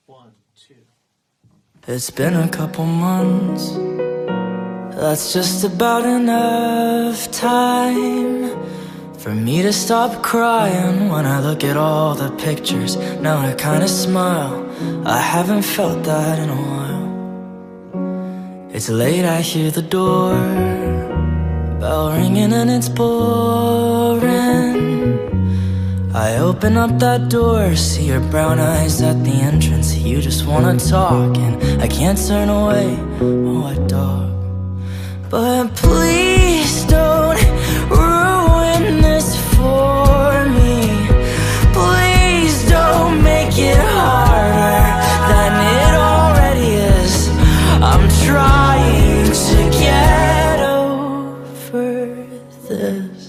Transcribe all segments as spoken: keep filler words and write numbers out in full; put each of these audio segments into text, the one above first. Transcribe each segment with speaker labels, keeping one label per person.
Speaker 1: One, two.
Speaker 2: It's been a couple months. That's just about enough time for me to stop crying when I look at all the pictures. Now I kinda smile. I haven't felt that in a while. It's late, I hear the door bell ringing and it's boring. I open up that door, see your brown eyes at the entrance. You just wanna talk and I can't turn away. Oh, what dog? But please don't ruin this for me. Please don't make it harder than it already is. I'm trying to get over this.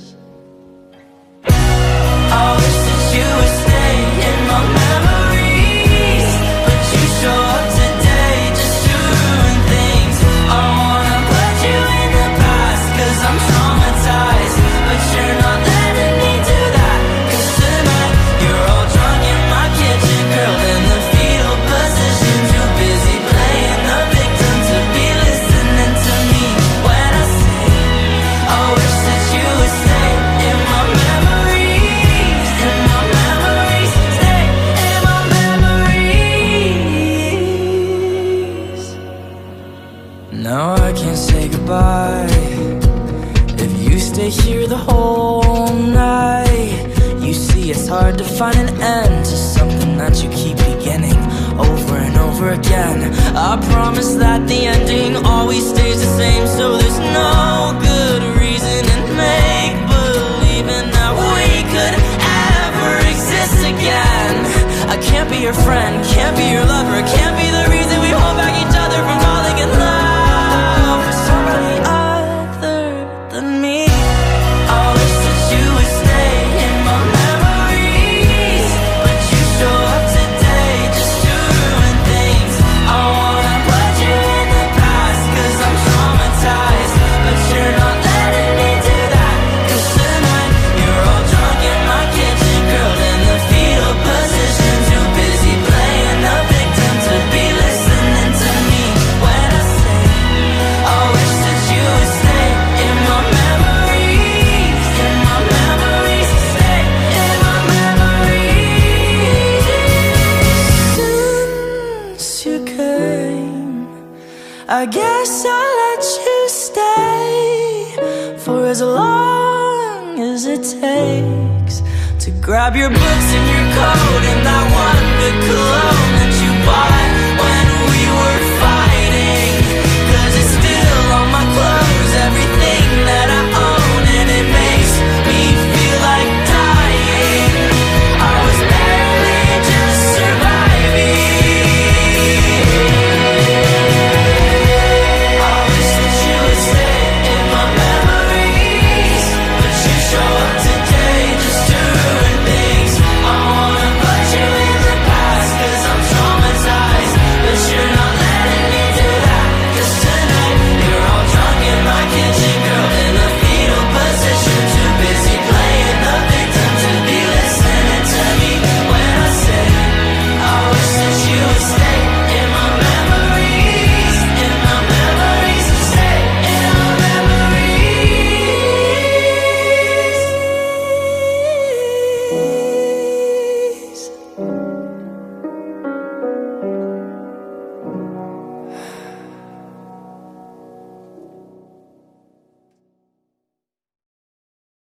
Speaker 2: I wish that you would stay in my memories, but you show up today just to ruin things. I wanna put you in the past, cause I'm traumatized, but you're not letting me do that. Cause tonight, you're all drunk in my kitchen, curled in the fetal position, too busy playing the victim to be listening to me when I say, I wish that you would stay in my memories, in my memories, stay in my memories. Now I can't say goodbye if you stay here the whole night. You see, it's hard to find an end to something that you keep beginning over and over again. I promise that the ending always stays the same, so there's no good reason in make-believing that we could ever exist again. I can't be your friend, can't be your lover, can't be the reason we hold back each other from falling in love with somebody other than me. I wish that you would stay in my memories, but you show up today just to ruin things. I wanna put you in the past, cause I'm traumatized, but you're not letting me do that. Cause tonight, you're all drunk in my kitchen, curled in the fetal position, too busy playing the victim to be listening to me when I say, I wish that you would stay in my memories, in my memories, stay in my memories. Since you came, I guess I'll let you stay for as long as it takes to grab your books and your coat and that one good cologne